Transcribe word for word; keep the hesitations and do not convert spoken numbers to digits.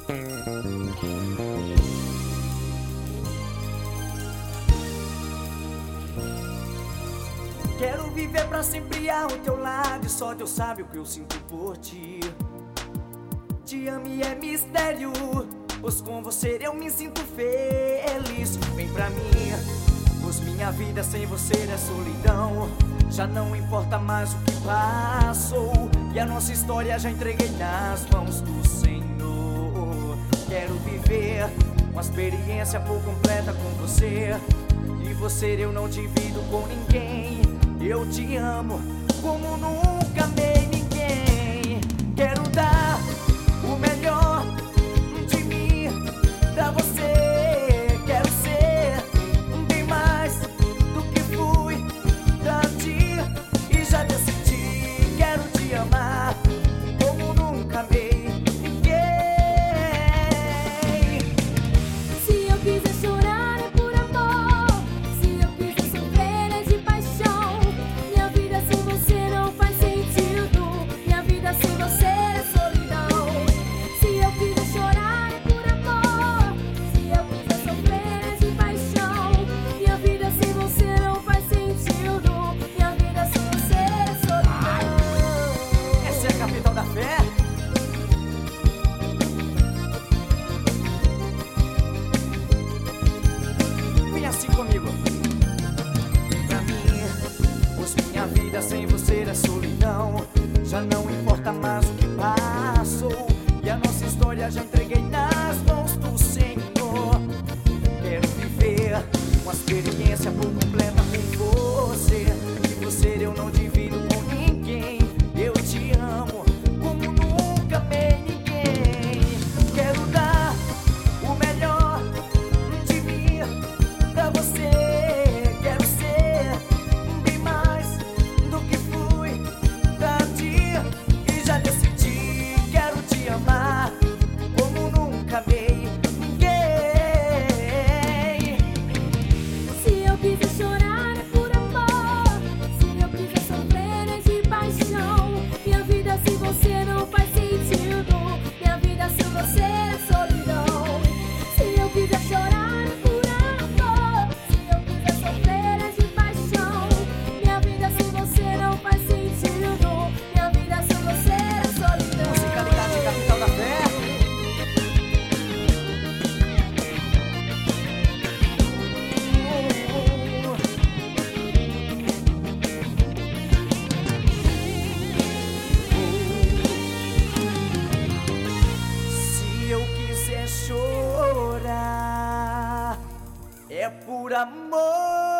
Quero viver pra sempre ao teu lado e só Deus sabe o que eu sinto por ti. Te amo e é mistério, pois com você eu me sinto feliz. Vem pra mim, pois minha vida sem você é solidão. Já não importa mais o que passou, e a nossa história já entreguei nas mãos do Senhor. Quero viver uma experiência por completa com você, e você eu não divido com ninguém. Eu te amo como nunca amei ninguém. Quero dar o melhor de mim pra você. Quero ser bem mais do que fui pra ti, e já decidi. Quero te amar como nunca amei ninguém. Se eu quiser chorar é por amor, se eu quiser sofrer é de paixão. Minha vida sem você não faz sentido, minha vida sem você é solidão. Se eu quiser chorar é por amor, se eu quiser sofrer é de paixão. Minha vida sem você não faz sentido, minha vida sem você é solidão. Essa é a capital da fé. Vem assim comigo. Vem pra mim, pois minha vida sem você é solidão. Já não importa mais o que passou, e a nossa história já entreguei nas mãos do Senhor. Quero viver uma experiência por completa com você, e você eu não divido com ninguém. Eu te amo como nunca amei ninguém. Quero dar o melhor de mim pra você. Quero ser bem mais do que fui pra ti, e já decidi. Quero te amar como nunca amei ninguém. Se eu quiser chorar é por amor, se eu quiser sofrer é de paixão. Minha vida sem você não faz sentido, minha vida sem você é solidão. Se eu quiser chorar é por amor, se eu quiser sofrer é de paixão. Minha vida sem você não faz sentido, minha vida sem você é solidão. Musicalidade, capital da fé. Se eu quiser chorar, é por amor.